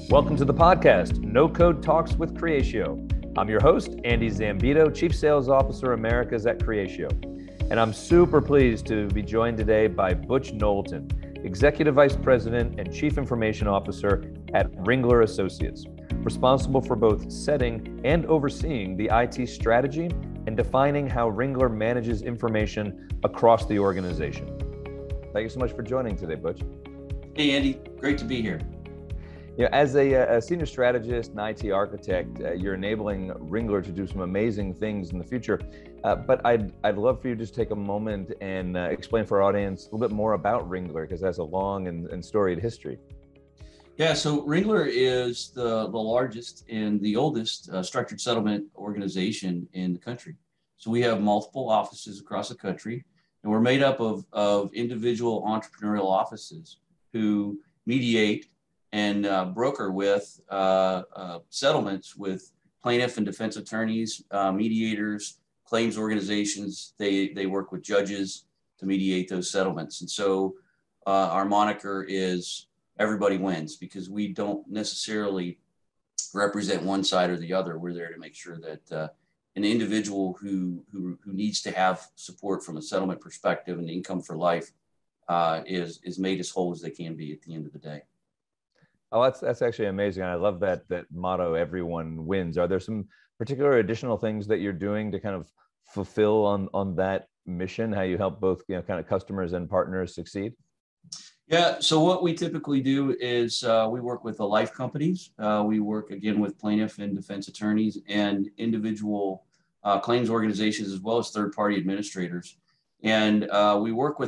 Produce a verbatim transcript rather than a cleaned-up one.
Welcome to the podcast, No Code Talks with Creatio. I'm your host, Andy Zambito, Chief Sales Officer Americas at Creatio. And I'm super pleased to be joined today by Butch Knowlton, Executive Vice President and Chief Information Officer at Ringler Associates, responsible for both setting and overseeing the I T strategy and defining how Ringler manages information across the organization. Thank you so much for joining today, Butch. Hey, Andy. Great to be here. You know, as a, a senior strategist and I T architect, uh, you're enabling Ringler to do some amazing things in the future. Uh, but I'd I'd love for you to just take a moment and uh, explain for our audience a little bit more about Ringler, because it has a long and, and storied history. Yeah, so Ringler is the, the largest and the oldest uh, structured settlement organization in the country. So we have multiple offices across the country, and we're made up of, of individual entrepreneurial offices who mediate and uh, broker with uh, uh, settlements with plaintiff and defense attorneys, uh, mediators, claims organizations. They, they work with judges to mediate those settlements. And so uh, our moniker is everybody wins, because we don't necessarily represent one side or the other. We're there to make sure that uh, an individual who, who, who needs to have support from a settlement perspective and income for life uh, is, is made as whole as they can be at the end of the day. Oh, that's that's actually amazing. I love that that motto, everyone wins. Are there some particular additional things that you're doing to kind of fulfill on, on that mission, how you help both, you know, kind of customers and partners succeed? Yeah, so what we typically do is uh, we work with the life companies. Uh, we work, again, with plaintiff and defense attorneys and individual uh, claims organizations, as well as third-party administrators. And uh, we work with